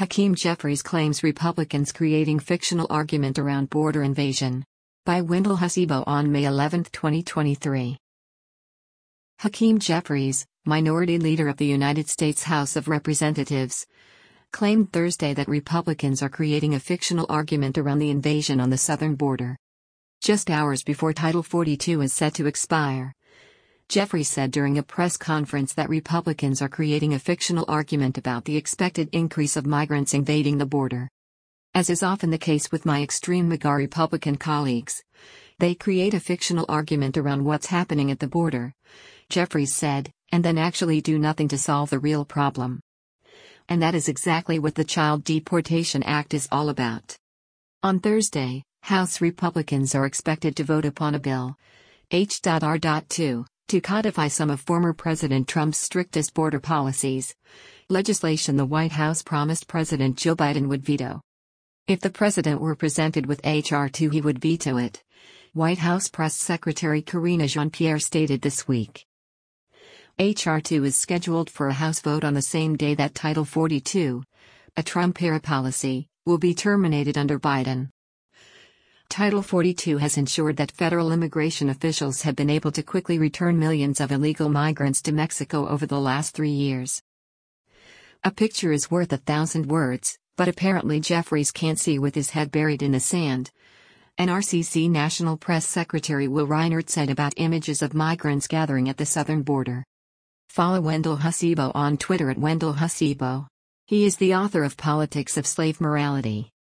Hakeem Jeffries claims Republicans creating fictional argument around border invasion. By Wendell Hasibo on May 11, 2023. Hakeem Jeffries, minority leader of the United States House of Representatives, claimed Thursday that Republicans are creating a fictional argument around the invasion on the southern border. Just hours before Title 42 is set to expire, Jeffries said during a press conference that Republicans are creating a fictional argument about the expected increase of migrants invading the border. As is often the case with my extreme MAGA Republican colleagues, they create a fictional argument around what's happening at the border, Jeffries said, and then actually do nothing to solve the real problem. And that is exactly what the Child Deportation Act is all about. On Thursday, House Republicans are expected to vote upon a bill, H.R.2, to codify some of former President Trump's strictest border policies, legislation the White House promised President Joe Biden would veto. If the president were presented with H.R. 2, he would veto it, White House Press Secretary Karine Jean-Pierre stated this week. H.R. 2 is scheduled for a House vote on the same day that Title 42, a Trump-era policy, will be terminated under Biden. Title 42 has ensured that federal immigration officials have been able to quickly return millions of illegal migrants to Mexico over the last 3 years. A picture is worth 1,000 words, but apparently Jeffries can't see with his head buried in the sand. NRCC National Press Secretary Will Reinert said about images of migrants gathering at the southern border. Follow Wendell Hasibo on Twitter at Wendell Hasibo. He is the author of Politics of Slave Morality.